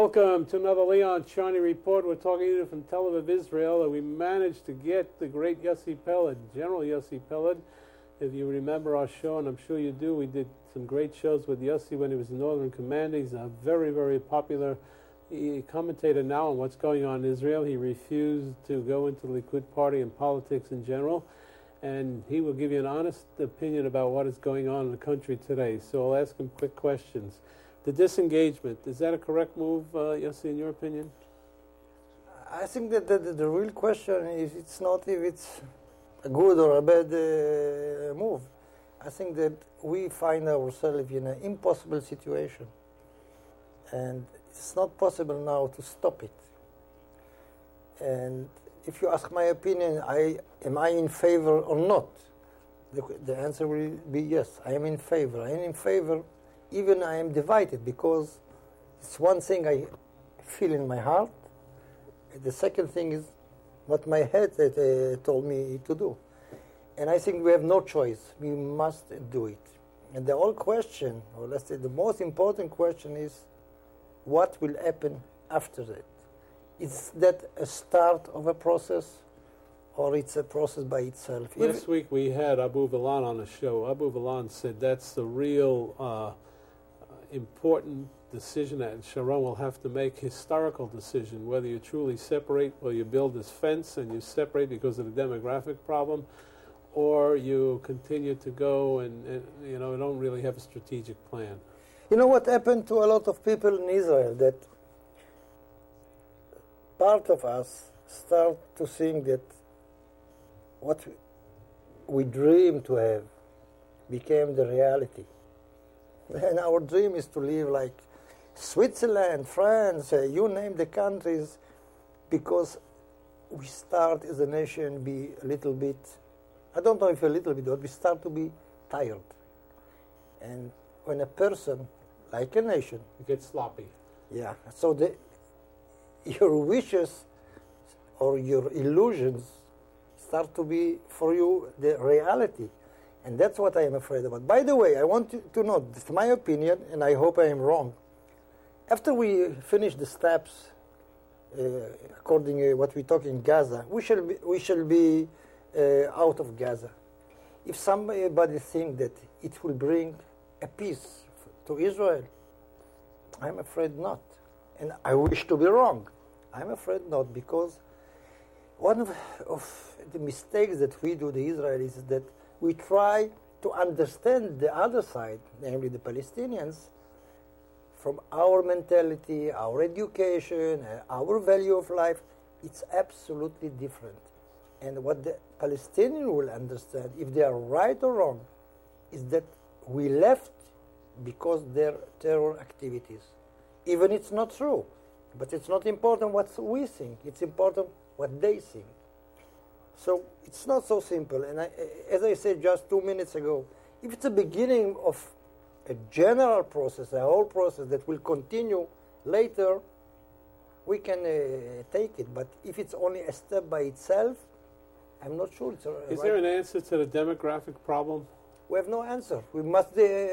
Welcome to another Leon Charney Report. We're talking to you from Tel Aviv, Israel, and we managed to get the great Yossi Peled, General Yossi Peled. If you remember our show, and I'm sure you do, we did some great shows with Yossi when he was in Northern Command. He's a very, very popular commentator now on what's going on in Israel. He refused to go into the Likud party and politics in general, and he will give you an honest opinion about what is going on in the country today. So I'll ask him quick questions. The disengagement, is that a correct move, Yossi, in your opinion? I think that the real question is it's not if it's a good or a bad move. I think that we find ourselves in an impossible situation. And it's not possible now to stop it. And if you ask my opinion, am I in favor or not? The answer will be yes, I am in favor. I am in favor, even I am divided, because it's one thing I feel in my heart. The second thing is what my head told me to do. And I think we have no choice. We must do it. And the whole question, or let's say the most important question is, what will happen after that? Is that a start of a process, or it's a process by itself? Last week we had Abu Vilan on the show. Abu Vilan said that's the real important decision that Sharon will have to make, historical decision, whether you truly separate, or you build this fence and you separate because of the demographic problem, or you continue to go and you don't really have a strategic plan. You know what happened to a lot of people in Israel, that part of us start to think that what we dream to have became the reality. And our dream is to live like Switzerland, France, you name the countries, because we start as a nation be a little bit, I don't know if a little bit, but we start to be tired. And when a person, like a nation, You get sloppy. yeah, so your wishes or your illusions start to be for you the reality. And that's what I am afraid about. By the way, I want you to know, this is my opinion, and I hope I am wrong. After we finish the steps, according to what we talk in Gaza, we shall be out of Gaza. If somebody thinks that it will bring a peace to Israel, I'm afraid not. And I wish to be wrong. I'm afraid not, because one of the mistakes that we do, the Israelis, is that we try to understand the other side, namely the Palestinians, from our mentality, our education, our value of life. It's absolutely different. And what the Palestinian will understand, if they are right or wrong, is that we left because their terror activities. Even it's not true, but it's not important what we think. It's important what they think. So it's not so simple. And as I said just 2 minutes ago, if it's a beginning of a general process, a whole process that will continue later, we can take it. But if it's only a step by itself, I'm not sure it's Is there an answer to the demographic problem? We have no answer. We must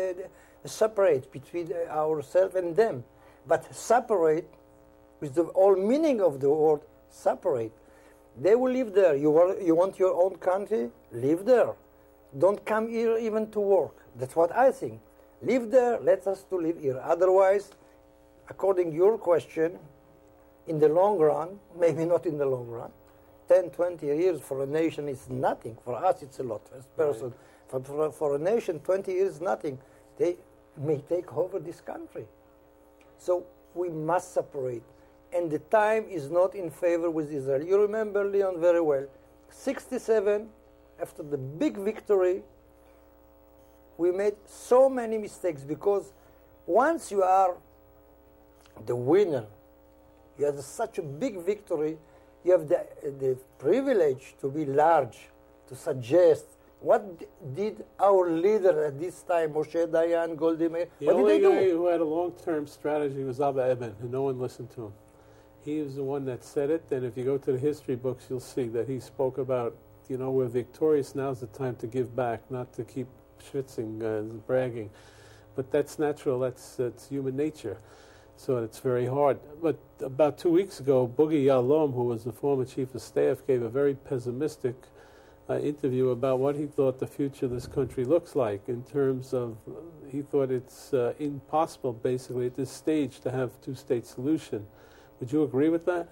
separate between ourselves and them. But separate, with the whole meaning of the word separate. They will live there. You want your own country? Live there. Don't come here even to work. That's what I think. Live there. Let us to live here. Otherwise, according to your question, in the long run, maybe not in the long run, 10, 20 years for a nation is nothing. For us, it's a lot as person. Right. For a nation, 20 years is nothing. They may take over this country. So we must separate. And the time is not in favor with Israel. You remember, Leon, very well. 67, after the big victory, we made so many mistakes, because once you are the winner, you have such a big victory, you have the privilege to be large, to suggest. What did our leader at this time, Moshe Dayan, Golda Meir, what did they do? The only guy who had a long-term strategy was Abba Eban, and no one listened to him. He was the one that said it, and if you go to the history books, you'll see that he spoke about, we're victorious, now's the time to give back, not to keep schwitzing, bragging. But that's natural, that's human nature. So it's very hard. But about 2 weeks ago, Boogie Yalom, who was the former chief of staff, gave a very pessimistic interview about what he thought the future of this country looks like in terms of, he thought it's impossible, basically, at this stage to have a two-state solution. Would you agree with that?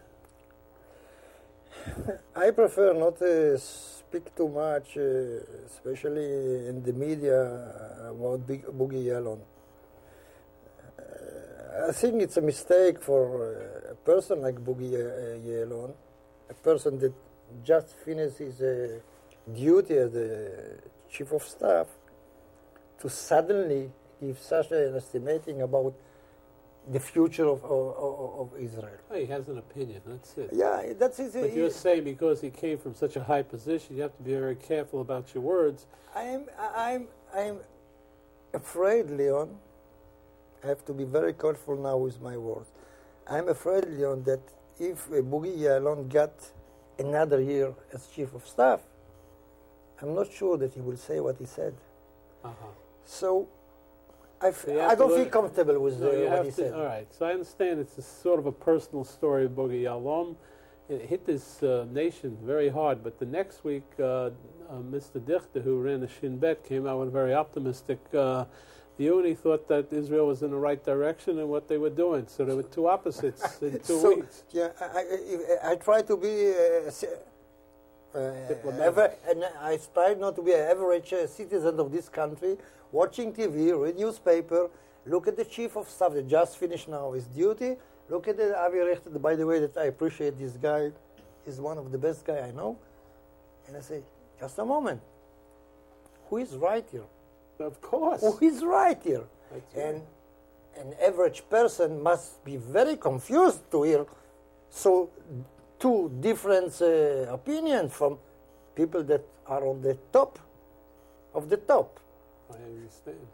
I prefer not to speak too much, especially in the media, about Boogie Yalom. I think it's a mistake for a person like Boogie Yalom, a person that just finished his duty as the chief of staff, to suddenly give such an estimating about the future of Israel. Oh, he has an opinion, that's it. Yeah, that's it. But you're saying because he came from such a high position, you have to be very careful about your words. I'm afraid, Leon. I have to be very careful now with my words. I'm afraid, Leon, that if Boogie Yalom got another year as chief of staff, I'm not sure that he will say what he said. So I don't feel comfortable with what he said. All right, so I understand it's a sort of a personal story of Boogie Yalom. It hit this nation very hard, but the next week, Mr. Dichter, who ran the Shin Bet, came out with a very optimistic view, and he thought that Israel was in the right direction and what they were doing. So there were two opposites in 2 weeks. Yeah, I try to be and I try not to be an average citizen of this country, watching TV, read newspaper, look at the chief of staff that just finished now his duty, look at the Avi Richter, by the way, that I appreciate this guy, he's one of the best guy I know, and I say, just a moment, who is right here? Of course. Who is right here? That's and an average person must be very confused to hear so two different opinions from people that are on the top of the top. I understand.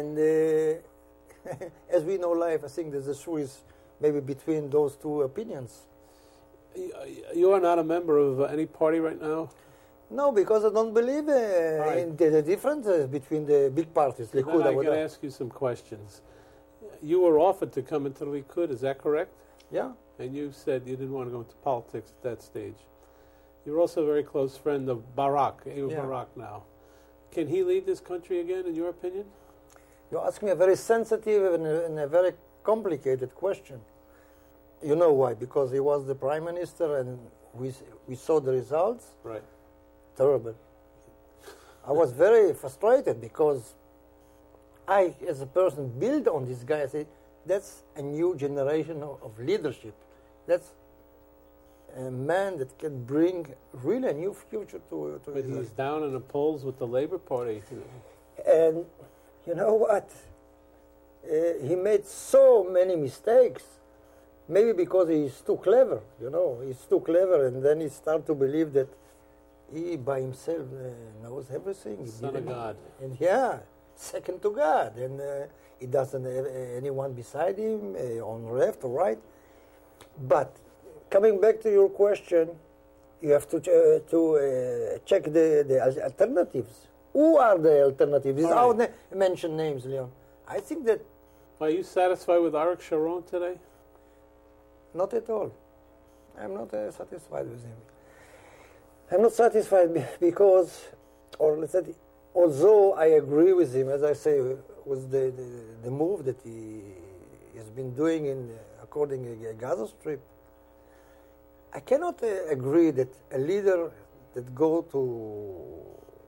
And as we know life, I think there's a choice maybe between those two opinions. You are not a member of any party right now? No, because I don't believe in the differences between the big parties. Then I'm going to ask you some questions. You were offered to come into the Likud, is that correct? Yeah. And you said you didn't want to go into politics at that stage. You're also a very close friend of Barak, Ehud Barak now. Can he lead this country again, in your opinion? You ask me a very sensitive and a very complicated question. You know why? Because he was the prime minister and we saw the results. Right. Terrible. I was very frustrated because I, as a person, build on this guy. I said, that's a new generation of leadership. That's a man that can bring really a new future to But Israel. he's down in the polls with the Labour Party. And you know what? He made so many mistakes. Maybe because he's too clever, he's too clever, and then he started to believe that he by himself knows everything. Son of God. And second to God. And he doesn't have anyone beside him, on left or right. But coming back to your question, you have to check the alternatives. Who are the alternatives? Without mention names, Leon. I think that... Are you satisfied with Arik Sharon today? Not at all. I'm not satisfied with him. I'm not satisfied because, or let's say, although I agree with him, as I say, with the move that he has been doing according to Gaza Strip, I cannot agree that a leader that go to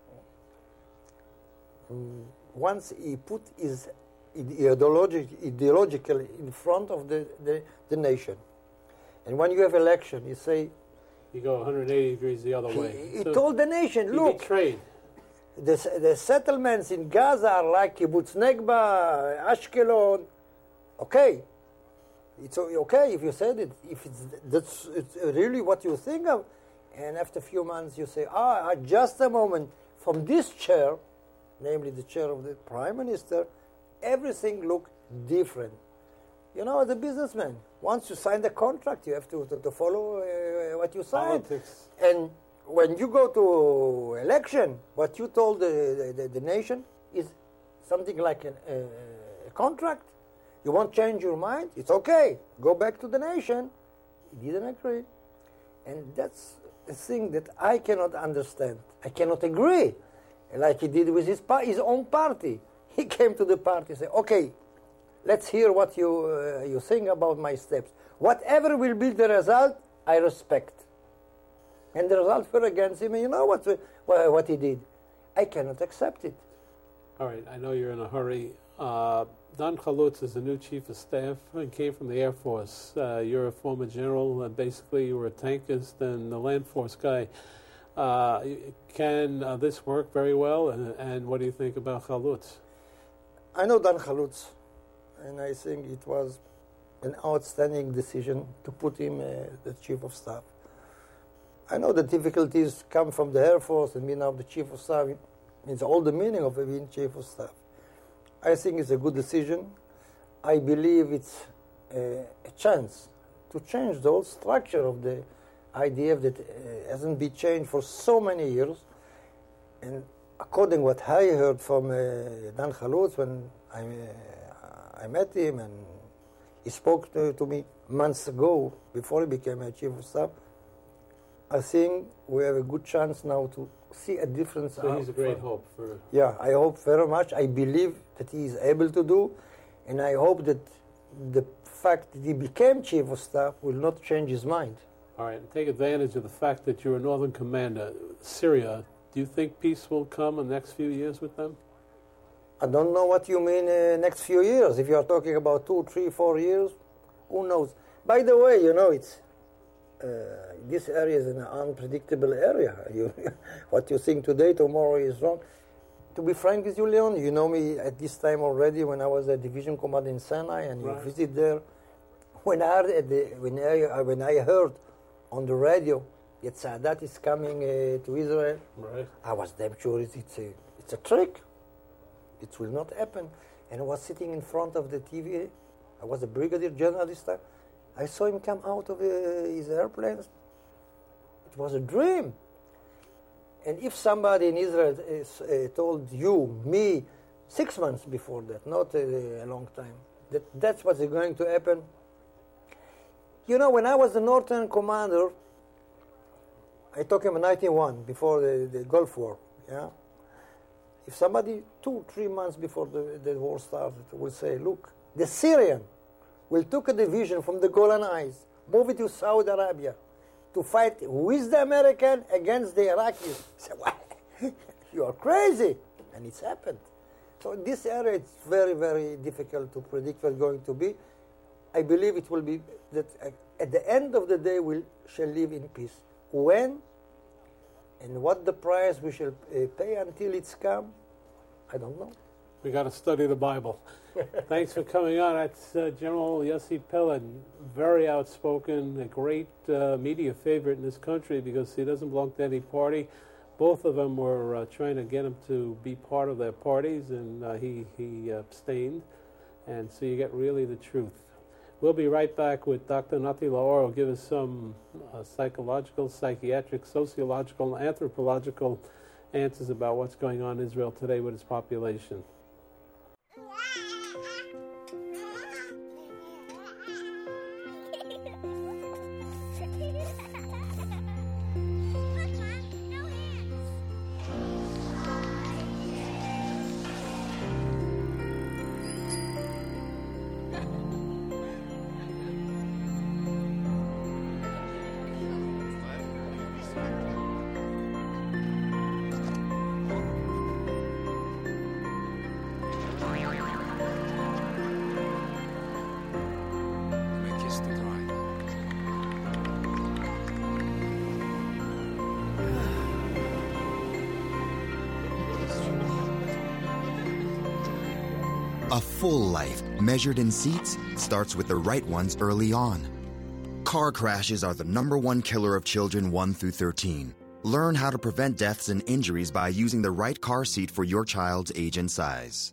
once he put his ideological in front of the nation, and when you have election, you say. You go 180 degrees the other way. He told the nation, look, betrayed. The settlements in Gaza are like Kibbutz Negba, Ashkelon. Okay. It's okay if you said it. If it's really what you think of. And after a few months you say, just a moment, from this chair, namely the chair of the prime minister, everything looked different. As a businessman, once you sign the contract, you have to follow what you signed. Politics. And when you go to election, what you told the nation is something like a contract. You won't change your mind? It's okay. Go back to the nation. He didn't agree. And that's a thing that I cannot understand. I cannot agree, like he did with his own party. He came to the party and said, okay, let's hear what you think about my steps. Whatever will be the result, I respect. And the results were against him, and you know what he did. I cannot accept it. All right, I know you're in a hurry. Don Chalutz is the new chief of staff and came from the Air Force. You're a former general. Basically, you were a tankist and a land force guy. Can this work very well? And what do you think about Chalutz? I know Don Chalutz, and I think it was an outstanding decision to put him the chief of staff. I know the difficulties come from the Air Force and being now the chief of staff. It's all the meaning of being chief of staff. I think it's a good decision. I believe it's a chance to change the whole structure of the IDF that hasn't been changed for so many years. And according to what I heard from Dan Chalutz when I met him and he spoke to me months ago before he became a chief of staff, I think we have a good chance now to see a difference. So he's a great hope for... Yeah, I hope very much. I believe that he is able to do, and I hope that the fact that he became chief of staff will not change his mind. All right, and take advantage of the fact that you're a northern commander. Syria, do you think peace will come in the next few years with them? I don't know what you mean next few years. If you are talking about 2, 3, 4 years, who knows? By the way, you know, it's this area is an unpredictable area. What you think today, tomorrow is wrong. To be frank with you, Leon, you know me at this time already when I was a division commander in Sinai and you visit there. When I heard on the radio that Sadat is coming to Israel, I was damn sure it's a trick. It will not happen. And I was sitting in front of the TV. I was a brigadier general this time. I saw him come out of his airplanes. It was a dream. And if somebody in Israel told you, me, 6 months before that, not a long time, that's what's going to happen. You know, when I was the Northern Commander, I talk him in 1991, before the Gulf War, yeah? If somebody 2, 3 months before the war started will say, look, the Syrian will take a division from the Golan Heights, move it to Saudi Arabia to fight with the American against the Iraqis. I say, what? You are crazy. And it's happened. So in this area, it's very, very difficult to predict what's going to be. I believe it will be that at the end of the day, we shall live in peace. When and what the price we shall pay until it's come, I don't know. We got to study the Bible. Thanks for coming on. That's General Yossi Peled, very outspoken, a great media favorite in this country because he doesn't belong to any party. Both of them were trying to get him to be part of their parties, and he abstained. And so you get really the truth. We'll be right back with Dr. Nati Laor, who'll give us some psychological, psychiatric, sociological, anthropological answers about what's going on in Israel today with its population. A full life, measured in seats, starts with the right ones early on. Car crashes are the #1 killer of children 1 through 13. Learn how to prevent deaths and injuries by using the right car seat for your child's age and size.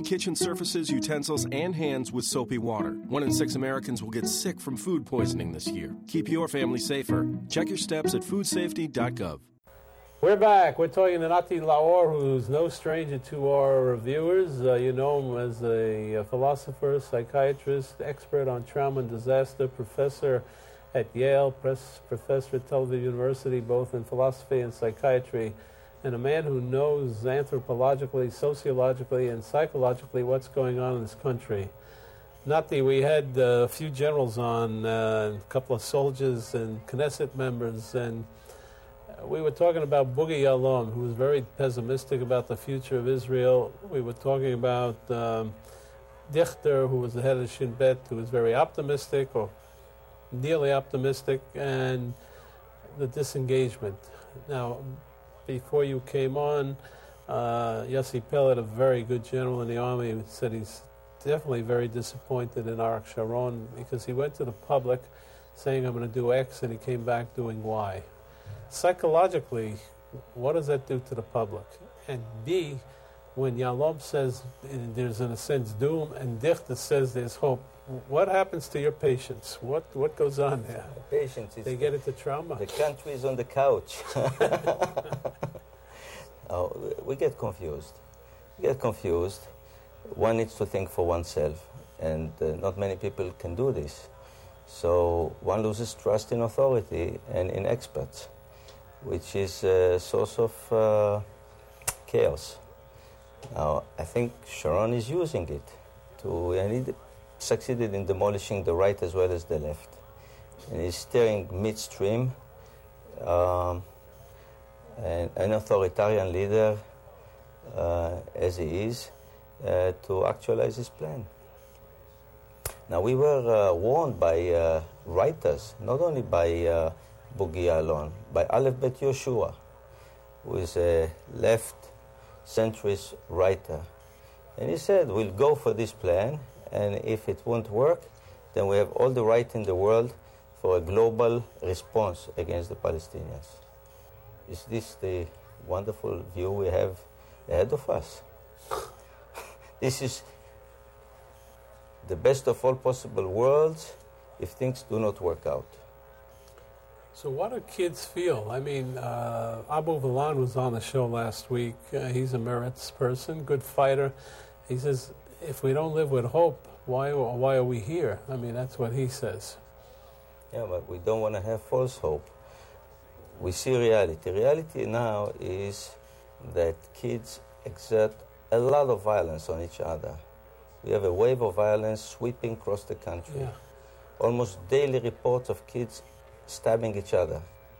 kitchen surfaces, utensils, and hands with soapy water. 1 in 6 Americans will get sick from food poisoning this year. Keep your family safer. Check your steps at foodsafety.gov. We're back. We're talking to Nati Laor, who's no stranger to our viewers. You know him as a philosopher, psychiatrist, expert on trauma and disaster, professor at Yale, professor at Tel Aviv University, both in philosophy and psychiatry, and a man who knows anthropologically, sociologically, and psychologically what's going on in this country. Nati, we had a few generals on, a couple of soldiers and Knesset members, and we were talking about Boogie Ya'alon, who was very pessimistic about the future of Israel. We were talking about Dichter, who was the head of Shin Bet, who was very optimistic, or nearly optimistic, and the disengagement. Now, before you came on, Yossi Peled, a very good general in the army, said he's definitely very disappointed in Arik Sharon because he went to the public saying, I'm going to do X, and he came back doing Y. Psychologically, what does that do to the public? And B, when Ya'alon says there's, in a sense, doom, and Dichter says there's hope, what happens to your patients? What goes on there? Patients, they get into trauma. The country is on the couch. We get confused. One needs to think for oneself, and not many people can do this. So one loses trust in authority and in experts, which is a source of chaos. Now, I think Sharon is using it and he succeeded in demolishing the right as well as the left. And he's steering midstream, an authoritarian leader, as he is, to actualize his plan. Now, we were warned by writers, not only by Boogie Ya'alon, by Aleph Bet Yoshua, who is a left-centrist writer. And he said, we'll go for this plan, and if it won't work, then we have all the right in the world for a global response against the Palestinians. Is this the wonderful view we have ahead of us? This is the best of all possible worlds if things do not work out. So what do kids feel? I mean, Abu Vilan was on the show last week. He's a Meretz person, good fighter. He says, if we don't live with hope, why are we here? I mean, that's what he says. Yeah, but we don't want to have false hope. We see reality. Reality now is that kids exert a lot of violence on each other. We have a wave of violence sweeping across the country. Yeah. Almost daily reports of kids stabbing each other.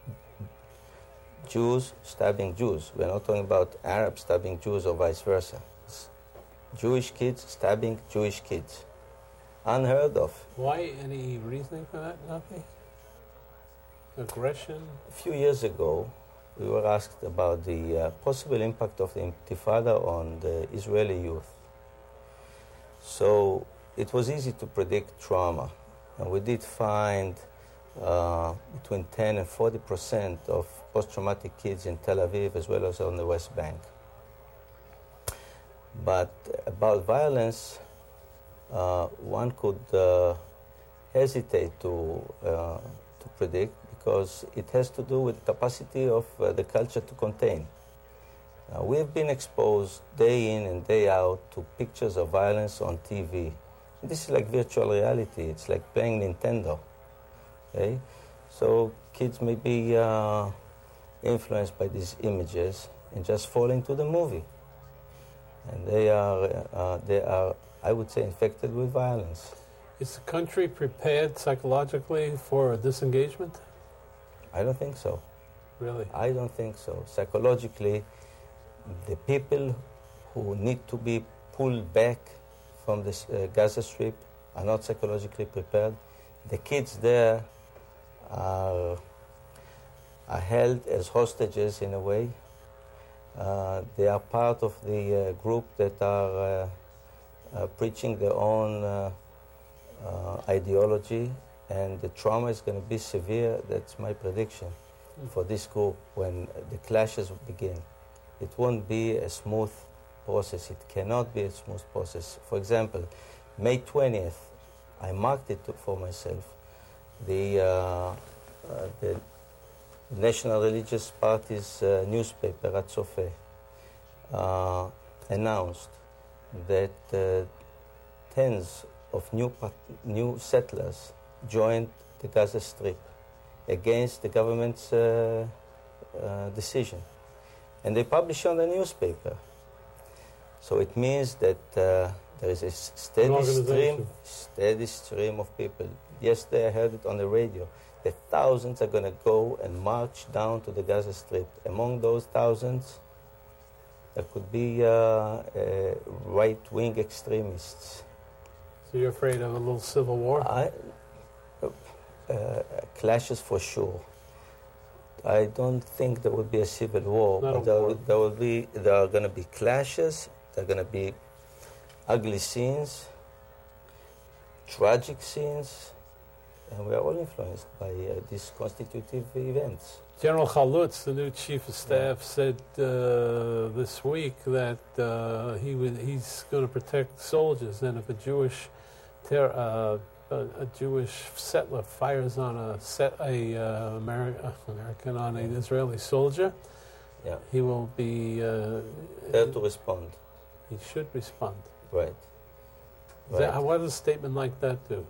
Jews stabbing Jews. We're not talking about Arabs stabbing Jews or vice versa. It's Jewish kids stabbing Jewish kids. Unheard of. Why? Any reasoning for that? Nothing? Aggression? A few years ago, we were asked about the possible impact of the Intifada on the Israeli youth. So it was easy to predict trauma. And we did find between 10 and 40% of post-traumatic kids in Tel Aviv as well as on the West Bank. But about violence, one could hesitate to predict because it has to do with the capacity of the culture to contain. We've been exposed day in and day out to pictures of violence on TV. This is like virtual reality. It's like playing Nintendo. Okay? So kids may be influenced by these images and just fall into the movie. And they are, I would say, infected with violence. Is the country prepared psychologically for a disengagement? I don't think so. Really? I don't think so. Psychologically, the people who need to be pulled back from this Gaza Strip are not psychologically prepared. The kids there are held as hostages in a way. They are part of the group that are preaching their own ideology, and the trauma is going to be severe. That's my prediction for this group when the clashes begin. It won't be a smooth process. It cannot be a smooth process. For example, May 20th, I marked it for myself. The National Religious Party's newspaper, Hatzofeh, announced that tens of new settlers joined the Gaza Strip against the government's decision. And they published on the newspaper. So it means that there is a steady stream of people. Yesterday I heard it on the radio, that thousands are going to go and march down to the Gaza Strip. Among those thousands, there could be right-wing extremists. So you're afraid of a little civil war? Clashes for sure. I don't think there will be a civil war. Not a war. There are going to be clashes. There are going to be ugly scenes, tragic scenes, and we are all influenced by these constitutive events. General Chalutz, the new chief of staff, said this week that he's going to protect soldiers, and if a Jewish settler fires on American on an Israeli soldier, he will be there to respond. He should respond. Right. What does a statement like that do?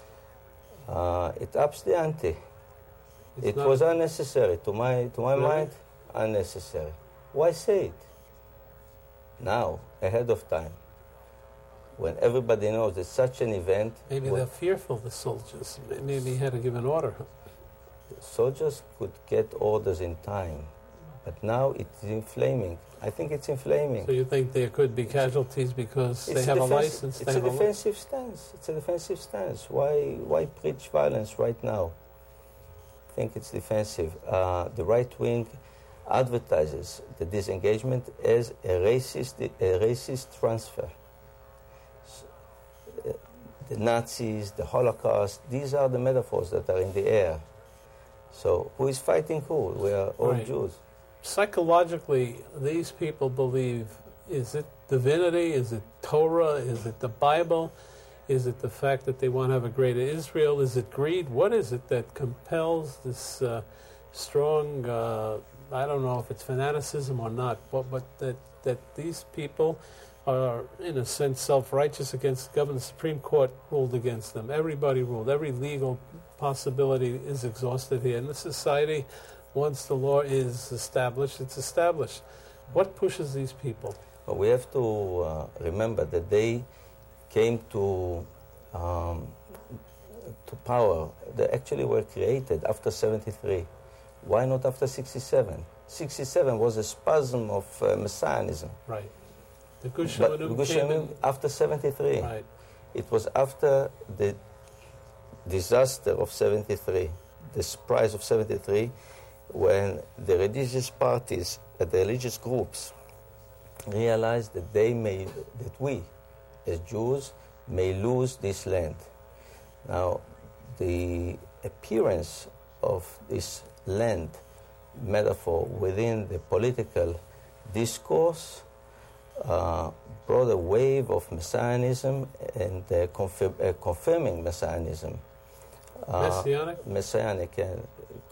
It ups the ante. It was unnecessary. To my mind, unnecessary. Why say it now, ahead of time, when everybody knows that such an event... Maybe they're fearful, the soldiers. Maybe he had to give an order. Soldiers could get orders in time, but now it's inflaming. I think it's inflaming. So you think there could be casualties because they have a license? It's a defensive stance. It's a defensive stance. Why preach violence right now? I think it's defensive. The right wing advertises the disengagement as a racist transfer. The Nazis, the Holocaust, these are the metaphors that are in the air. So who is fighting who? We are all Jews. Psychologically, these people believe, is it divinity? Is it Torah? Is it the Bible? Is it the fact that they want to have a greater Israel? Is it greed? What is it that compels this strong, I don't know if it's fanaticism or not, but that these people are, in a sense, self-righteous against the government? The Supreme Court ruled against them. Everybody ruled. Every legal possibility is exhausted here. In the society, once the law is established, it's established. What pushes these people? Well, we have to remember that they came to power. They actually were created after 73. Why not after 67? 67 was a spasm of Messianism. Right. The Gush Emunim came in after 73. Right. It was after the disaster of 73, the surprise of 73, when the religious parties, the religious groups, realized that we, as Jews, may lose this land. Now, the appearance of this land metaphor within the political discourse brought a wave of Messianism and confirming Messianism. Messianic and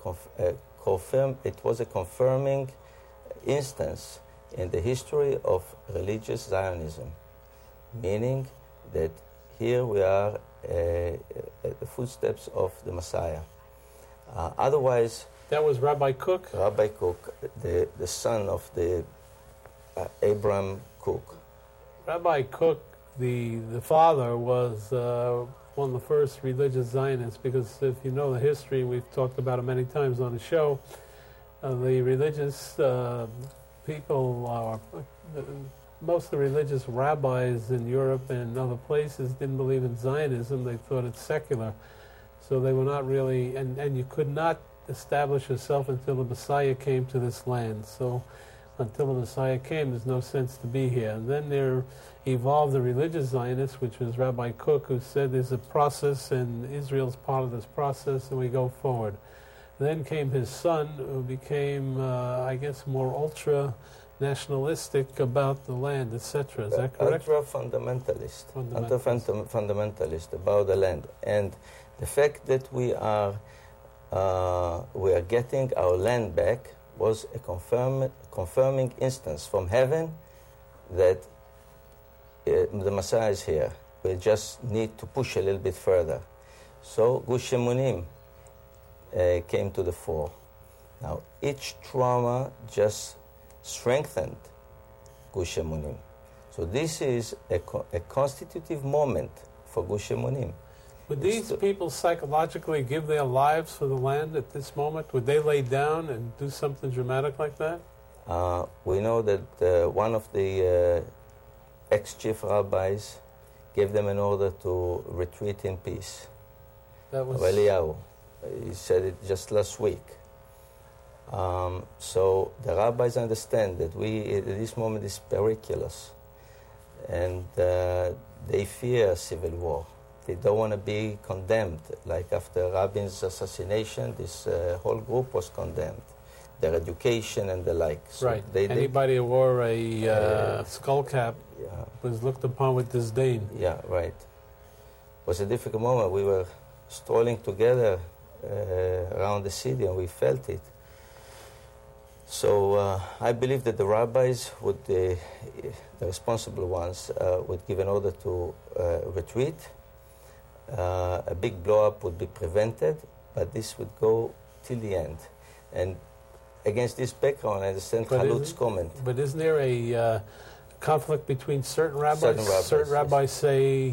it was a confirming instance in the history of religious Zionism, meaning that here we are at the footsteps of the Messiah. Otherwise... That was Rabbi Kook? Rabbi Kook, the son of the Abraham Kook. Rabbi Kook, the father, was one of the first religious Zionists, because if you know the history, we've talked about it many times on the show, the religious people, most of the religious rabbis in Europe and other places didn't believe in Zionism. They thought it's secular. So they were not really, and you could not establish yourself until the Messiah came to this land. So until the Messiah came, there's no sense to be here. And then there evolved the religious Zionists, which was Rabbi Kook, who said there's a process and Israel's part of this process and we go forward. Then came his son, who became, I guess, more ultra nationalistic about the land, etc. Is that correct? Ultra-fundamentalist. Fundamentalist about the land. And the fact that we are getting our land back was a confirming instance from heaven that the Messiah is here. We just need to push a little bit further. So Gush Emunim came to the fore. Now, each trauma just strengthened Gush Emunim. So this is a constitutive moment for Gush Emunim. Would these people psychologically give their lives for the land at this moment? Would they lay down and do something dramatic like that? We know that one of the ex-chief rabbis gave them an order to retreat in peace. That was Eliyahu. He said it just last week. So the rabbis understand that at this moment is perilous, and they fear civil war. They don't want to be condemned. Like after Rabin's assassination, this whole group was condemned. Their education and the like. So right. Anybody who wore a skull cap was looked upon with disdain. Yeah, right. It was a difficult moment. We were strolling together around the city and we felt it. So I believe that the rabbis would, the responsible ones, would give an order to retreat. A big blow-up would be prevented, but this would go till the end. And against this background, I understand Khalut's comment. But isn't there a conflict between certain rabbis? Certain rabbis say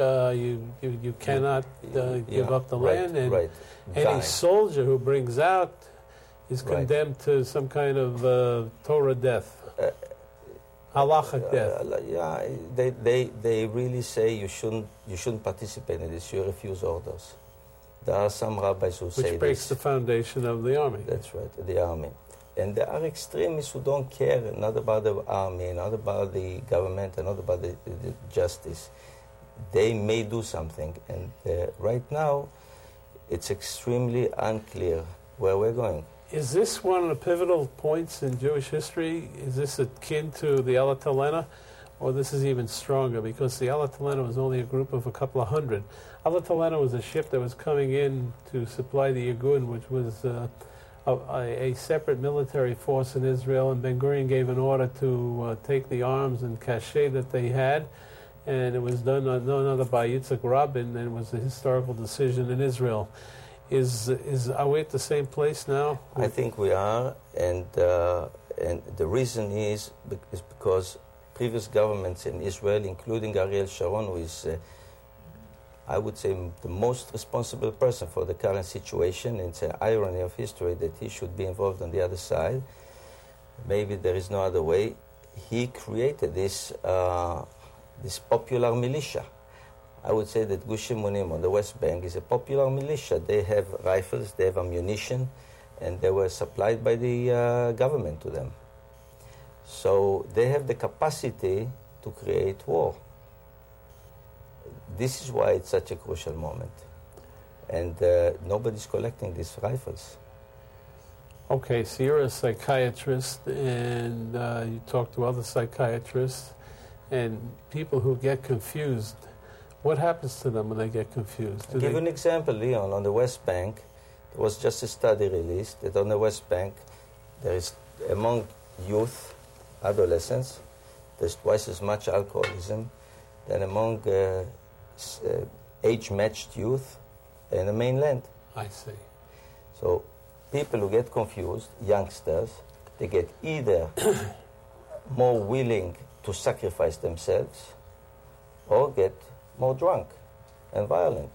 you cannot give up the land, and any soldier who brings out is condemned to some kind of Torah death, halachic death. They really say you shouldn't participate in this. You refuse orders. There are some rabbis who say this. Which breaks the foundation of the army. That's right, the army. And there are extremists who don't care, not about the army, not about the government, and not about the justice. They may do something. And right now, it's extremely unclear where we're going. Is this one of the pivotal points in Jewish history? Is this akin to the Elat Helena? Or this is even stronger? Because the Elat Helena was only a group of a couple of hundred. Elat Helena was a ship that was coming in to supply the Irgun, which was a separate military force in Israel, and Ben-Gurion gave an order to take the arms and cachet that they had, and it was done none other by Yitzhak Rabin, and it was a historical decision in Israel. Are we at the same place now? I think we are, and the reason is because previous governments in Israel, including Ariel Sharon, who is I would say the most responsible person for the current situation. It's an irony of history that he should be involved on the other side. Maybe there is no other way. He created this popular militia. I would say that Gush Emunim on the West Bank is a popular militia. They have rifles, they have ammunition, and they were supplied by the government to them. So they have the capacity to create war. This is why it's such a crucial moment. And nobody's collecting these rifles. Okay, so you're a psychiatrist, and you talk to other psychiatrists, and people who get confused. What happens to them when they get confused? I'll give you an example, Leon. On the West Bank, there was just a study released that on the West Bank, there is, among youth, adolescents, there's twice as much alcoholism than among age-matched youth in the mainland. I see. So people who get confused, youngsters, they get either more willing to sacrifice themselves or get more drunk and violent.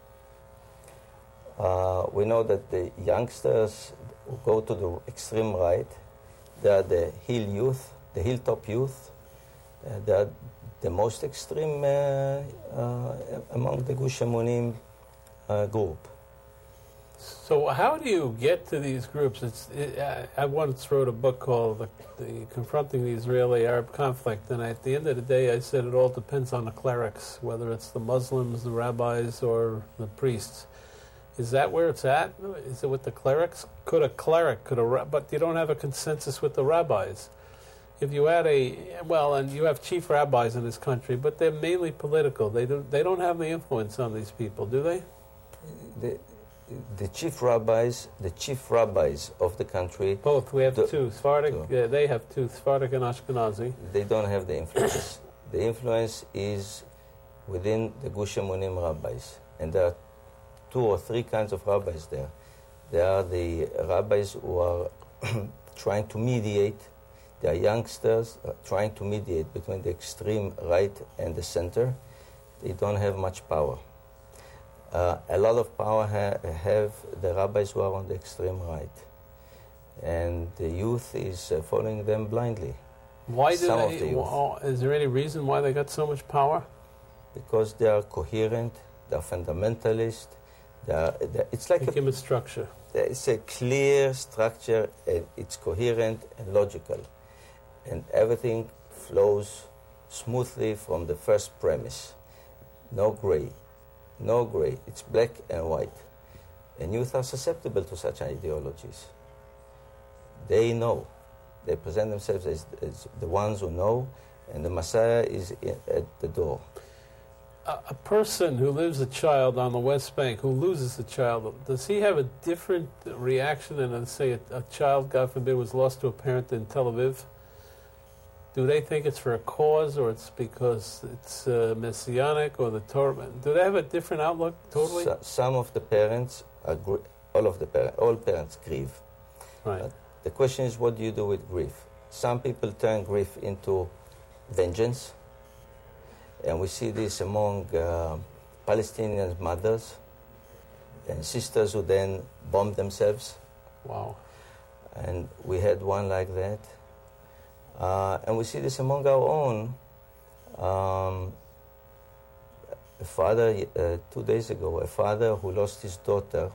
We know that the youngsters who go to the extreme right, they are the hill youth, the hilltop youth. They are the most extreme among the Gush Emunim group. So how do you get to these groups? I once wrote a book called the Confronting the Israeli-Arab Conflict, and at the end of the day I said it all depends on the clerics, whether it's the Muslims, the rabbis, or the priests. Is that where it's at? Is it with the clerics? But you don't have a consensus with the rabbis. if you had and you have chief rabbis in this country, but they're mainly political. They don't have the influence on these people, do they? The chief rabbis of the country. Both. We have two. Sephardic. They have two, Sephardic and Ashkenazi. They don't have the influence. The influence is within the Gush Emunim rabbis, and there are 2 or 3 kinds of rabbis there. There are the rabbis who are trying to mediate. They are youngsters trying to mediate between the extreme right and the center. They don't have much power. A lot of power have the rabbis who are on the extreme right. And the youth is following them blindly. Why do they? Is there any reason why they got so much power? Because they are coherent, they are fundamentalist. It's like give it structure. It's a clear structure, and it's coherent and logical. And everything flows smoothly from the first premise. No gray. No gray. It's black and white. And youth are susceptible to such ideologies. They know. They present themselves as the ones who know, and the Messiah is at the door. A person who lives a child on the West Bank, who loses a child, does he have a different reaction than, say, a child, God forbid, was lost to a parent in Tel Aviv? Do they think it's for a cause, or it's because it's messianic, or the Torah? Do they have a different outlook totally? Some of the parents agree. All parents grieve. Right. The question is, what do you do with grief? Some people turn grief into vengeance, and we see this among Palestinian mothers and sisters who then bomb themselves. Wow. And we had one like that. And we see this among our own. A father, 2 days ago, a father who lost his daughter.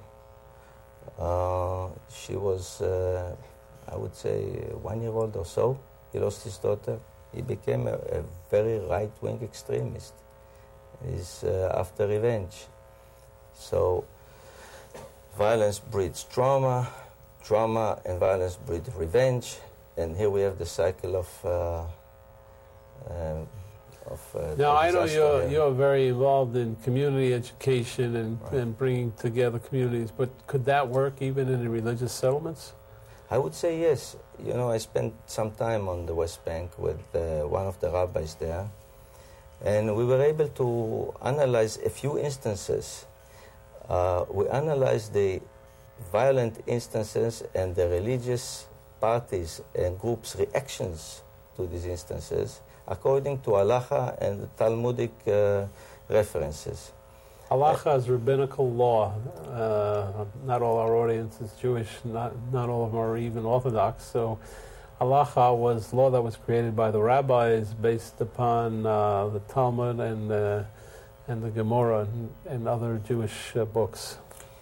She was, I would say, 1 year old or so. He lost his daughter. He became a very right-wing extremist. He's after revenge. So violence breeds trauma, trauma and violence breed revenge, and here we have the cycle of now, I know you're very involved in community education and bringing together communities, but could that work even in the religious settlements? I would say yes. You know, I spent some time on the West Bank with one of the rabbis there, and we were able to analyze a few instances. We analyzed the violent instances and the religious parties and groups' reactions to these instances according to halacha and Talmudic references. Halacha is rabbinical law. Not all our audience is Jewish. Not all of them are even Orthodox. So halacha was law that was created by the rabbis based upon the Talmud and the Gemara and other Jewish books.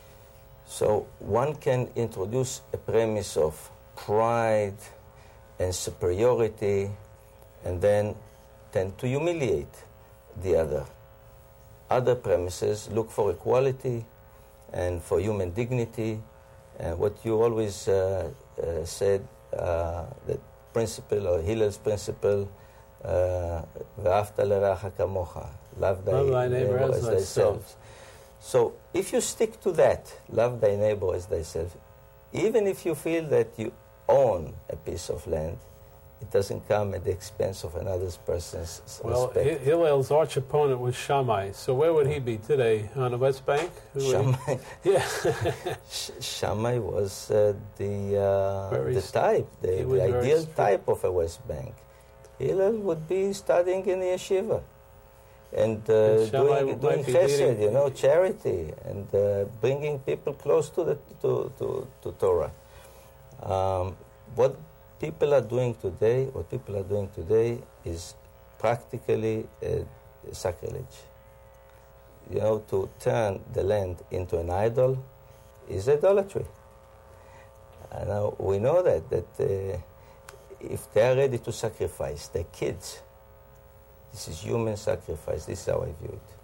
So one can introduce a premise of pride and superiority and then tend to humiliate the other. Other premises look for equality and for human dignity, and what you always said, the principle, or Hillel's principle, Ve'afta l'reacha kamocha, love thy neighbor as thyself. So if you stick to that, love thy neighbor as thyself, even if you feel that you own a piece of land, it doesn't come at the expense of another person's respect. Well, Hillel's arch opponent was Shammai. So where would he be today? On the West Bank? Shammai. Yeah. Shammai was the type, the ideal type of a West Bank. Hillel would be studying in the yeshiva and doing chesed, you know, charity, and bringing people close to Torah. What people are doing today is practically sacrilege. You know, to turn the land into an idol is idolatry. And now we know that if they are ready to sacrifice their kids, this is human sacrifice. This is how I view it.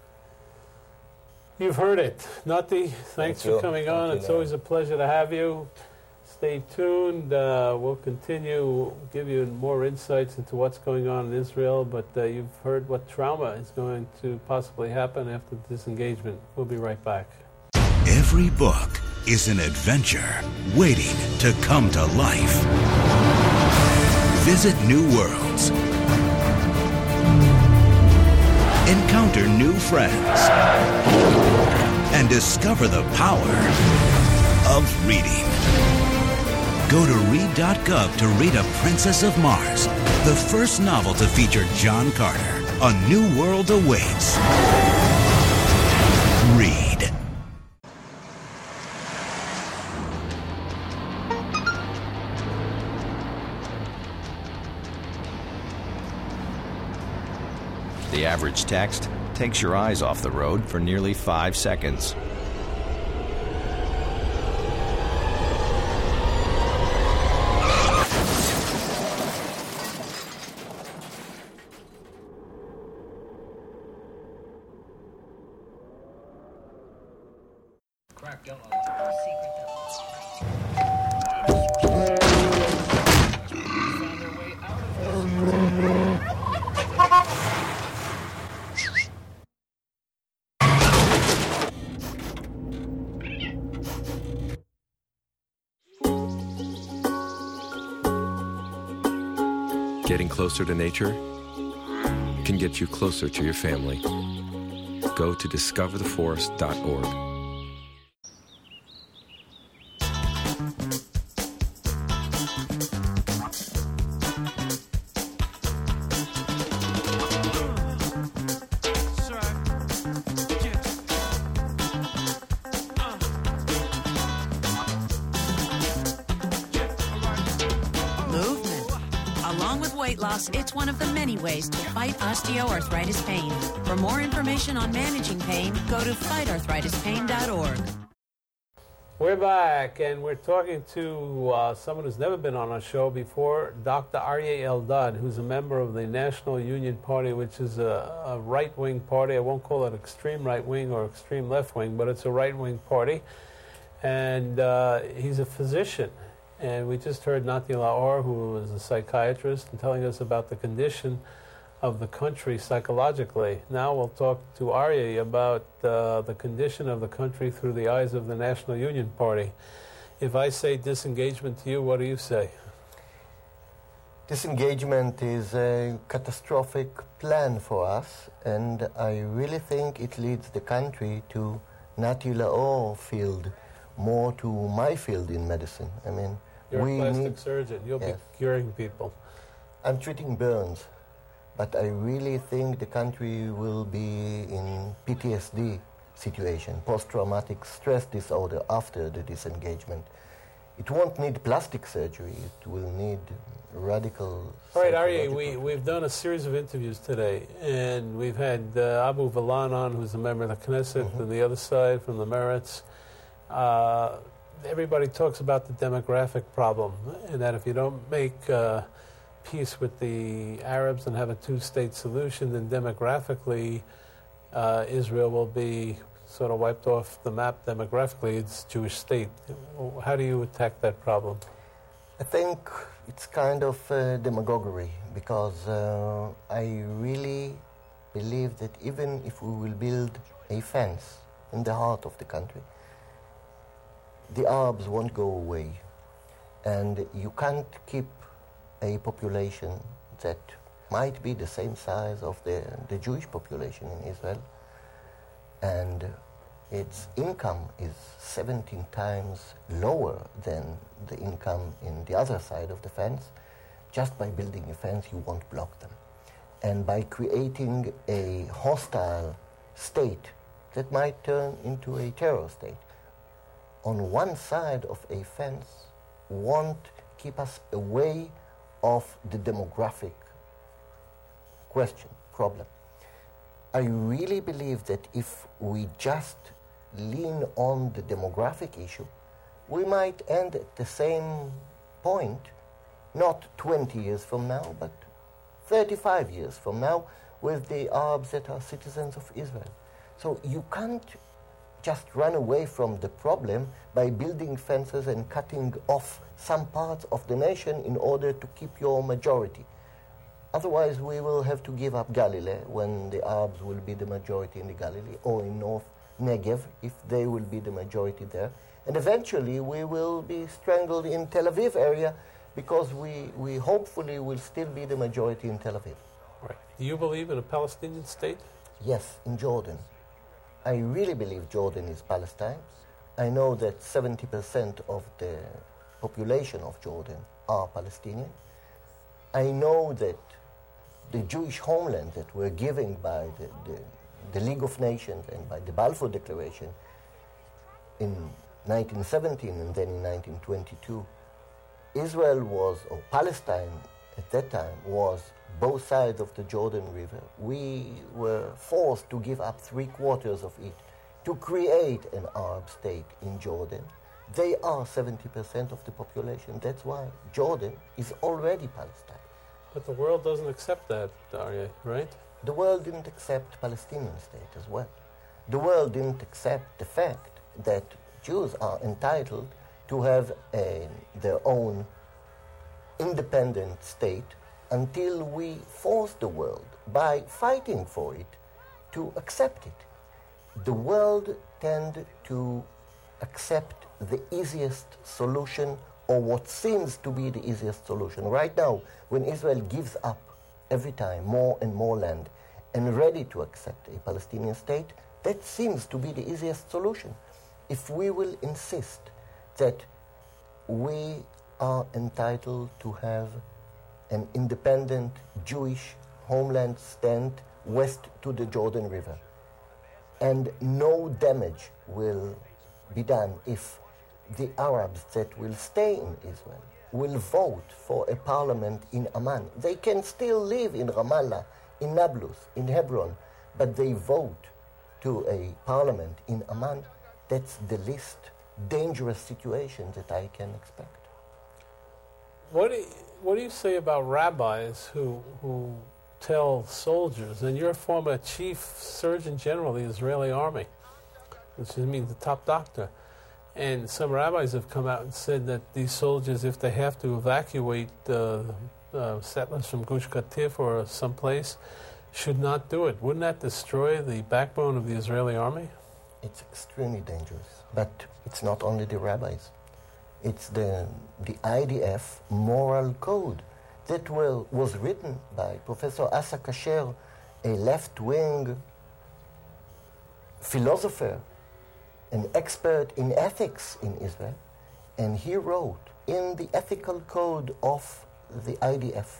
You've heard it. Nati, thanks for coming on. It's always a pleasure to have you. Stay tuned. We'll continue, give you more insights into what's going on in Israel, but you've heard what trauma is going to possibly happen after the disengagement. We'll be right back. Every book is an adventure waiting to come to life. Visit new worlds. Encounter new friends. And discover the power of reading. Go to read.gov to read A Princess of Mars, the first novel to feature John Carter. A new world awaits. Read. The average text takes your eyes off the road for nearly 5 seconds. Getting closer to nature can get you closer to your family. Go to discovertheforest.org. It's one of the many ways to fight osteoarthritis pain. For more information on managing pain, go to fightarthritispain.org. We're back, and we're talking to someone who's never been on our show before, Dr. Aryeh Eldad, who's a member of the National Union Party, which is a right-wing party. I won't call it extreme right-wing or extreme left-wing, but it's a right-wing party. And he's a physician. And we just heard Nati Laor, who is a psychiatrist, and telling us about the condition of the country psychologically. Now we'll talk to Aryeh about the condition of the country through the eyes of the National Union Party. If I say disengagement to you, what do you say? Disengagement is a catastrophic plan for us, and I really think it leads the country to Nati Laor field, more to my field in medicine. I mean, you're a plastic surgeon. You'll be curing people. I'm treating burns, but I really think the country will be in PTSD situation, post-traumatic stress disorder after the disengagement. It won't need plastic surgery. It will need radical... All right, Aryeh, we've done a series of interviews today, and we've had Abu Valan on, who's a member of the Knesset, on the other side from the Meretz. Everybody talks about the demographic problem, and that if you don't make peace with the Arabs and have a two-state solution, then demographically Israel will be sort of wiped off the map demographically. It's a Jewish state. How do you attack that problem? I think it's kind of demagoguery, because I really believe that even if we will build a fence in the heart of the country, the Arabs won't go away. And you can't keep a population that might be the same size of the Jewish population in Israel, and its income is 17 times lower than the income in the other side of the fence. Just by building a fence, you won't block them. And by creating a hostile state that might turn into a terror state, on one side of a fence won't keep us away of the demographic problem. I really believe that if we just lean on the demographic issue, we might end at the same point, not 20 years from now, but 35 years from now, with the Arabs that are citizens of Israel. So you can't just run away from the problem by building fences and cutting off some parts of the nation in order to keep your majority. Otherwise, we will have to give up Galilee when the Arabs will be the majority in the Galilee, or in North Negev if they will be the majority there. And eventually, we will be strangled in Tel Aviv area because we hopefully will still be the majority in Tel Aviv. Right. Do you believe in a Palestinian state? Yes, in Jordan. I really believe Jordan is Palestine. I know that 70% of the population of Jordan are Palestinian. I know that the Jewish homeland that were given by the League of Nations and by the Balfour Declaration in 1917 and then in 1922, Israel was, or Palestine at that time, was both sides of the Jordan River. We were forced to give up 3/4 of it to create an Arab state in Jordan. They are 70% of the population. That's why Jordan is already Palestine. But the world doesn't accept that, Aryeh, right? The world didn't accept Palestinian state as well. The world didn't accept the fact that Jews are entitled to have their own independent state until we force the world, by fighting for it, to accept it. The world tend to accept the easiest solution, or what seems to be the easiest solution. Right now, when Israel gives up every time more and more land and ready to accept a Palestinian state, that seems to be the easiest solution. If we will insist that we are entitled to have an independent Jewish homeland stand west to the Jordan River, and no damage will be done if the Arabs that will stay in Israel will vote for a parliament in Amman. They can still live in Ramallah, in Nablus, in Hebron, but they vote to a parliament in Amman. That's the least dangerous situation that I can expect. What do you say about rabbis who tell soldiers, and you're a former chief surgeon general of the Israeli army, which means the top doctor, and some rabbis have come out and said that these soldiers, if they have to evacuate settlers from Gush Katif or someplace, should not do it. Wouldn't that destroy the backbone of the Israeli army? It's extremely dangerous, but it's not only the rabbis. It's the IDF moral code that was written by Professor Asa Kasher, a left-wing philosopher, an expert in ethics in Israel, and he wrote in the ethical code of the IDF,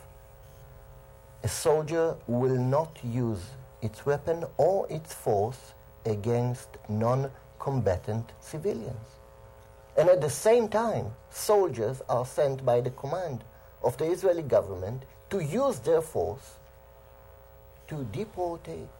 a soldier will not use its weapon or its force against non-combatant civilians. And at the same time, soldiers are sent by the command of the Israeli government to use their force to deportate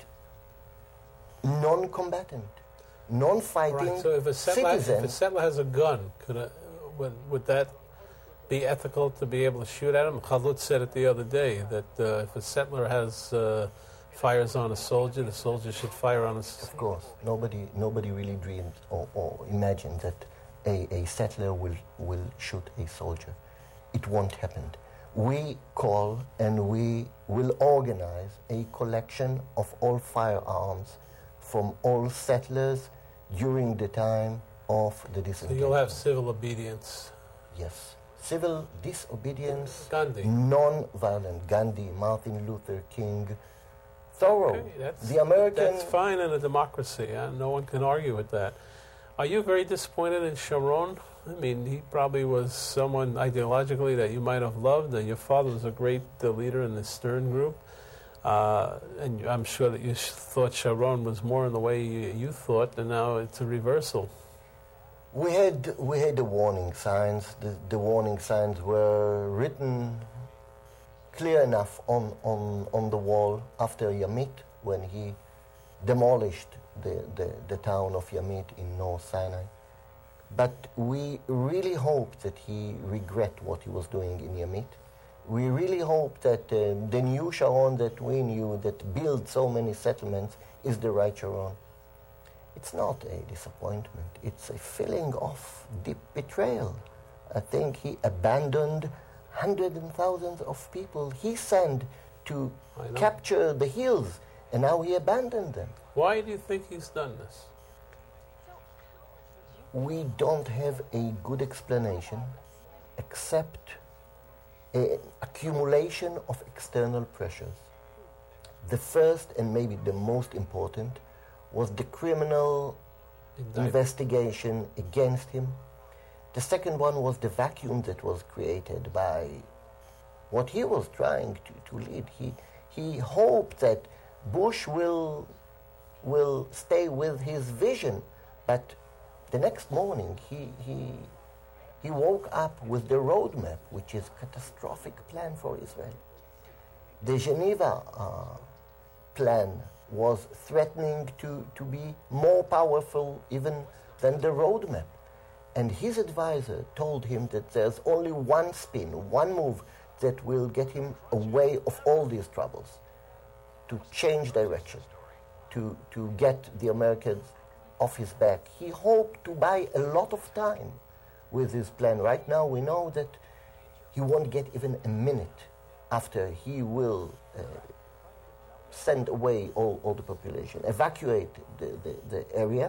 non-combatant, non-fighting right. So if a settler has a gun, would that be ethical to be able to shoot at him? Khalud said it the other day, that if a settler has fires on a soldier, the soldier should fire on a... Of course. Nobody really dreamed or imagined that a settler will shoot a soldier. It won't happen. We call and we will organize a collection of all firearms from all settlers during the time of the disengagement. So you'll have civil obedience. Yes. Civil disobedience, Gandhi. non-violent. Gandhi, Martin Luther King, thorough. Okay, the American... That's fine in a democracy. No one can argue with that. Are you very disappointed in Sharon? I mean, he probably was someone ideologically that you might have loved, and your father was a great leader in the Stern Group. And I'm sure that you thought Sharon was more in the way you thought, and now it's a reversal. We had the warning signs. The warning signs were written clear enough on the wall after Yamit, when he demolished the town of Yamit in North Sinai. But we really hope that he regret what he was doing in Yamit. We really hope that the new Sharon that we knew, that built so many settlements, is the right Sharon. it's not a disappointment. It's a feeling of deep betrayal. I think he abandoned hundreds and thousands of people he sent to capture the hills, and now he abandoned them. Why do you think he's done this? We don't have a good explanation except an accumulation of external pressures. The first, and maybe the most important, was the criminal investigation against him. The second one was the vacuum that was created by what he was trying to lead. He hoped that Bush will stay with his vision, but the next morning he woke up with the roadmap, which is a catastrophic plan for Israel. The Geneva plan was threatening to be more powerful even than the roadmap. And his advisor told him that there's only one spin, one move that will get him away of all these troubles, to change direction, to get the Americans off his back. He hoped to buy a lot of time with his plan. Right now we know that he won't get even a minute after he will send away all the population, evacuate the area.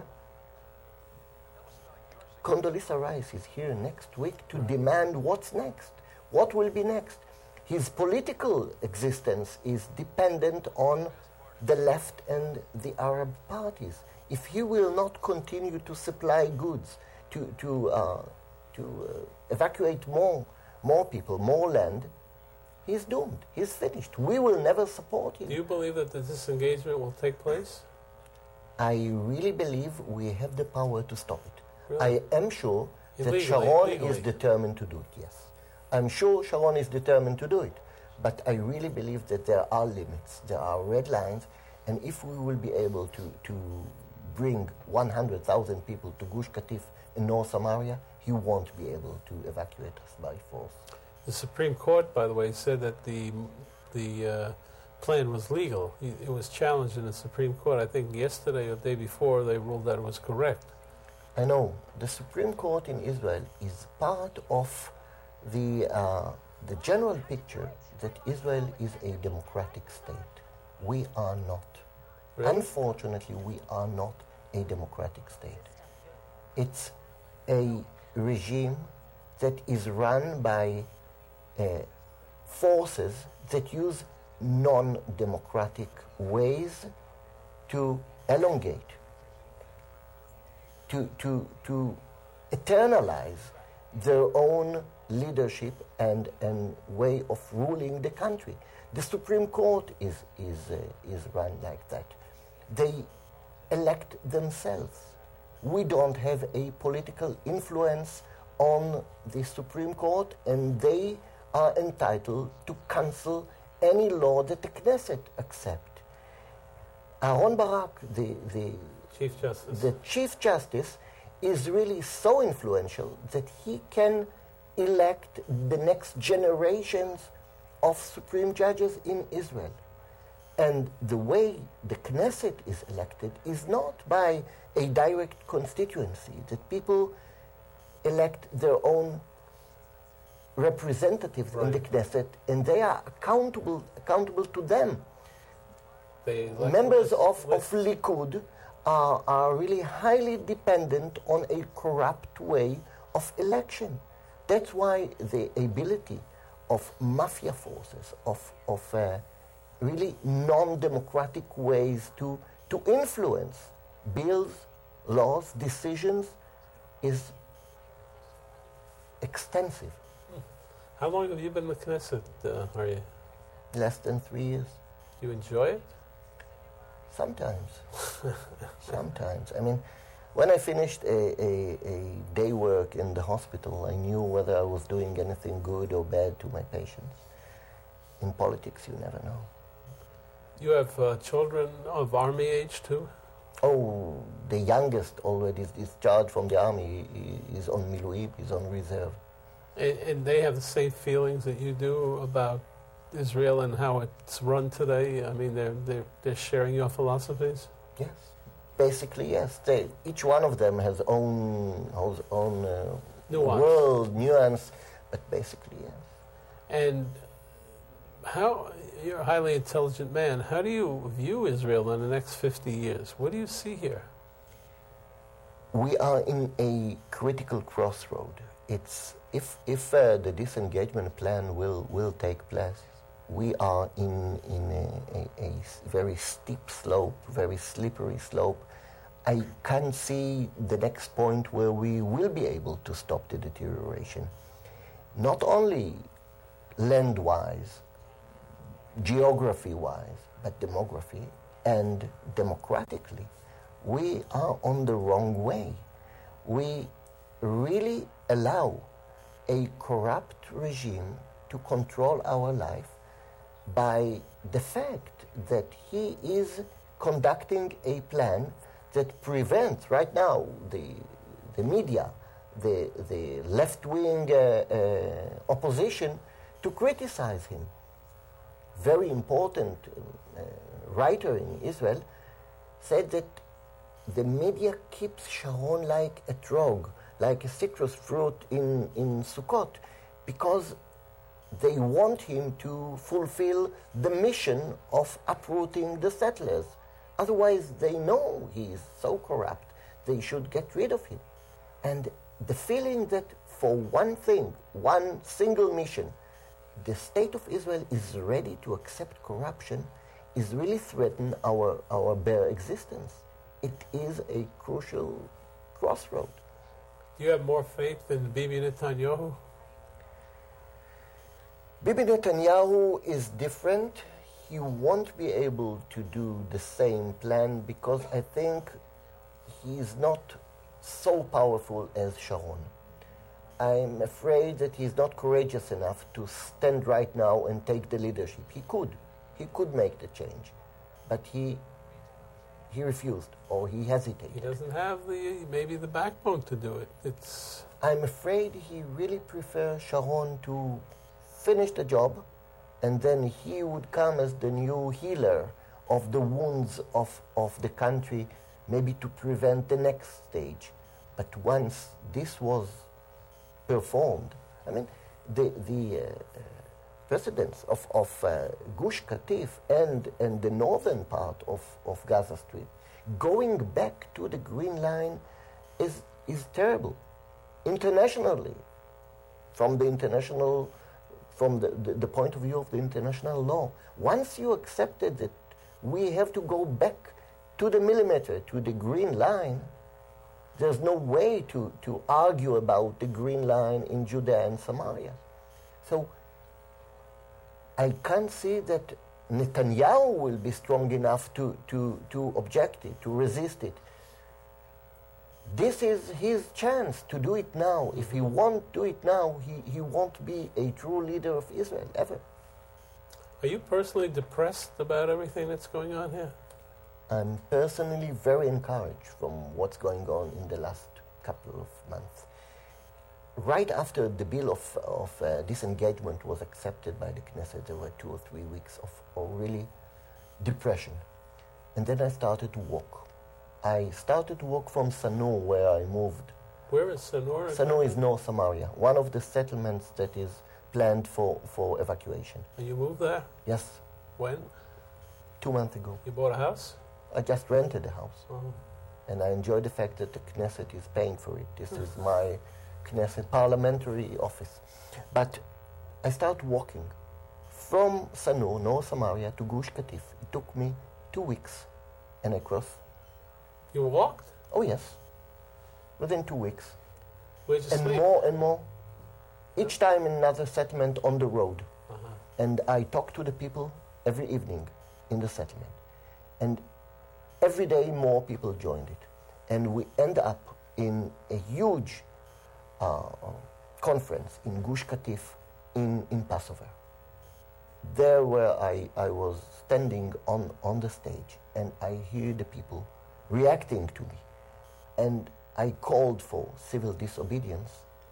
Condoleezza Rice is here next week to demand what's next. What will be next? His political existence is dependent on the left and the Arab parties. If he will not continue to supply goods, to evacuate more people, more land, he's doomed. He's finished. We will never support him. Do you believe that the disengagement will take place? I really believe we have the power to stop it. Really? I am sure that Sharon is determined to do it, yes. I'm sure Sharon is determined to do it. But I really believe that there are limits, there are red lines, and if we will be able to bring 100,000 people to Gush Katif in North Samaria, he won't be able to evacuate us by force. The Supreme Court, by the way, said that the plan was legal. It was challenged in the Supreme Court. I think yesterday or the day before they ruled that it was correct. I know. The Supreme Court in Israel is part of the general picture that Israel is a democratic state. We are not. Really? Unfortunately, we are not a democratic state. It's a regime that is run by forces that use non-democratic ways to elongate, to eternalize their own leadership and way of ruling the country. The Supreme Court is run like that. They elect themselves. We don't have a political influence on the Supreme Court, and they are entitled to cancel any law that the Knesset accept. Aaron Barak, the Chief Justice, is really so influential that he can elect the next generations of Supreme Judges in Israel. And the way the Knesset is elected is not by a direct constituency, that people elect their own representatives in the Knesset, and they are accountable to them. Members of Likud are really highly dependent on a corrupt way of election. That's why the ability of mafia forces, of really non-democratic ways to influence bills, laws, decisions is extensive. How long have you been in the Knesset, Aryeh? Less than 3 years. Do you enjoy it? Sometimes. Sometimes. I mean, when I finished a day work in the hospital, I knew whether I was doing anything good or bad to my patients. In politics, you never know. You have children of army age, too? Oh, the youngest already is discharged from the army. He is on Miluim, he's on reserve. And they have the same feelings that you do about Israel and how it's run today? I mean, they're sharing your philosophies? Yes. Basically, yes. Each one of them has own Nuance. world, nuance, but basically, yes. And you're a highly intelligent man. How do you view Israel in the next 50 years? What do you see here? We are in a critical crossroad. If the disengagement plan will take place, we are in a very steep slope, very slippery slope. I can't see the next point where we will be able to stop the deterioration. Not only land-wise, geography-wise, but demography and democratically. We are on the wrong way. We really allow a corrupt regime to control our life by the fact that he is conducting a plan that prevents right now the media, the left-wing opposition to criticize him. Very important writer in Israel said that the media keeps Sharon like a trog, like a citrus fruit in Sukkot, because they want him to fulfill the mission of uprooting the settlers. Otherwise, they know he is so corrupt, they should get rid of him. And the feeling that for one thing, one single mission, the state of Israel is ready to accept corruption is really threatening our bare existence. It is a crucial crossroad. Do you have more faith in Bibi Netanyahu? Bibi Netanyahu is different. He won't be able to do the same plan because I think he is not so powerful as Sharon. I'm afraid that he's not courageous enough to stand right now and take the leadership. He could make the change, but he refused or he hesitated. He doesn't have maybe the backbone to do it. I'm afraid he really prefers Sharon to finish the job, and then he would come as the new healer of the wounds of the country, maybe to prevent the next stage. But once this was performed, I mean, the residents of Gush Katif and the northern part of Gaza Strip, going back to the Green Line is terrible. Internationally, from the point of view of the international law. Once you accepted that we have to go back to the millimeter, to the Green Line, there's no way to argue about the Green Line in Judea and Samaria. So I can't see that Netanyahu will be strong enough to object it, to resist it. This is his chance to do it now. If he won't do it now, he won't be a true leader of Israel, ever. Are you personally depressed about everything that's going on here? I'm personally very encouraged from what's going on in the last couple of months. Right after the bill of disengagement was accepted by the Knesset, there were 2 or 3 weeks of really depression. And then I started to walk. I started to walk from Sanur, where I moved. Where is Sanur? Sanur is North Samaria, one of the settlements that is planned for evacuation. And you moved there? Yes. When? 2 months ago. You bought a house? I just rented a house. Oh. And I enjoy the fact that the Knesset is paying for it. This is my Knesset parliamentary office. But I started walking from Sanur, North Samaria, to Gush Katif. It took me 2 weeks, and I crossed. You walked? Oh, yes. Within 2 weeks. Where'd you sleep? More and more. Each time in another settlement on the road. Uh-huh. And I talked to the people every evening in the settlement. And every day more people joined it. And we end up in a huge conference in Gush Katif in Passover. There where I was standing on the stage, and I hear the people reacting to me. And I called for civil disobedience,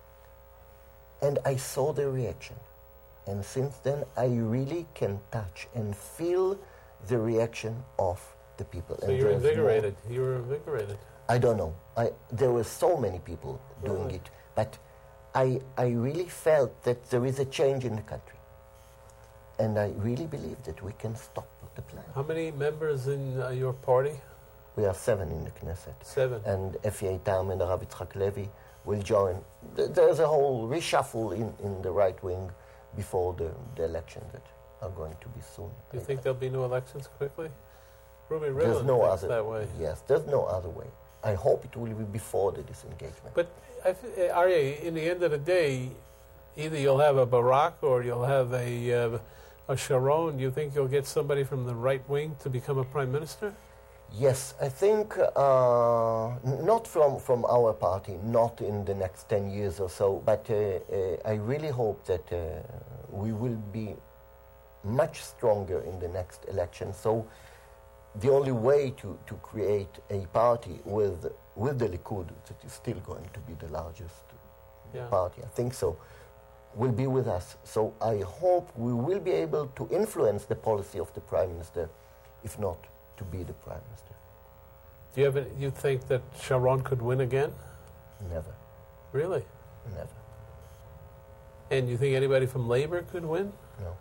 and I saw the reaction. And since then, I really can touch and feel the reaction of the people. So and you're there's more. invigorated. You were invigorated. I don't know. There were so many people doing it, but I really felt that there is a change in the country. And I really believe that we can stop the plan. How many members in your party? We are 7 in the Knesset. 7. And Effie Tam and Rav Yitzchak Levi will join. There's a whole reshuffle in the right wing before the elections that are going to be soon. Do you think there'll be no elections quickly? Ruby There's Rivlin no thinks other that way. Yes, there's no other way. I hope it will be before the disengagement. But Aryeh, in the end of the day, either you'll have a Barak or you'll have a Sharon. Do you think you'll get somebody from the right wing to become a prime minister? Yes, I think not from our party, not in the next 10 years or so, but I really hope that we will be much stronger in the next election. So the only way to create a party with the Likud, that is still going to be the largest party, I think so, will be with us. So I hope we will be able to influence the policy of the Prime Minister, if not to be the Prime Minister. Do you think that Sharon could win again? Never. Really? Never. And you think anybody from Labour could win? No.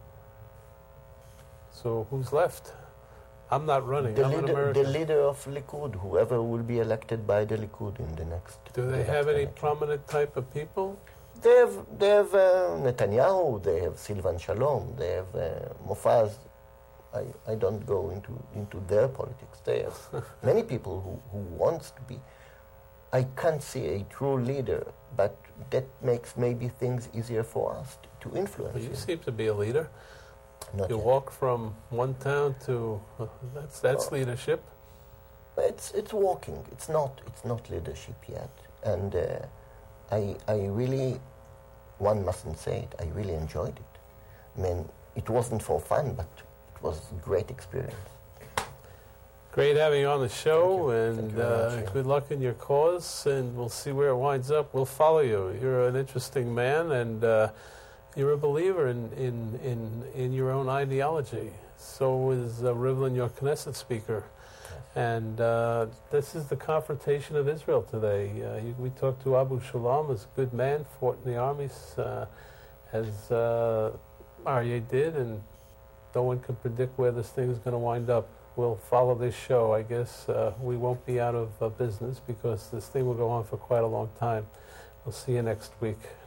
So who's left? I'm not running. I'm an American. The leader of Likud, whoever will be elected by the Likud in the next. Do they have any prominent type of people? They have Netanyahu. They have Silvan Shalom. They have Mofaz. I don't go into their politics. They have many people who wants to be. I can't see a true leader, but that makes maybe things easier for us to influence. Well, you seem to be a leader. Not you yet. walk from one town to that's leadership. It's walking. It's not leadership yet. And I really, one mustn't say it, I really enjoyed it. I mean, it wasn't for fun, but it was a great experience. Great having you on the show, Thank you very much. good luck in your cause, and we'll see where it winds up. We'll follow you. You're an interesting man, and you're a believer in your own ideology. So is Rivlin, your Knesset speaker. And this is the confrontation of Israel today. We talked to Abu Shalom, as a good man, fought in the armies, as Aryeh did, and no one can predict where this thing is going to wind up. We'll follow this show. I guess we won't be out of business because this thing will go on for quite a long time. We'll see you next week.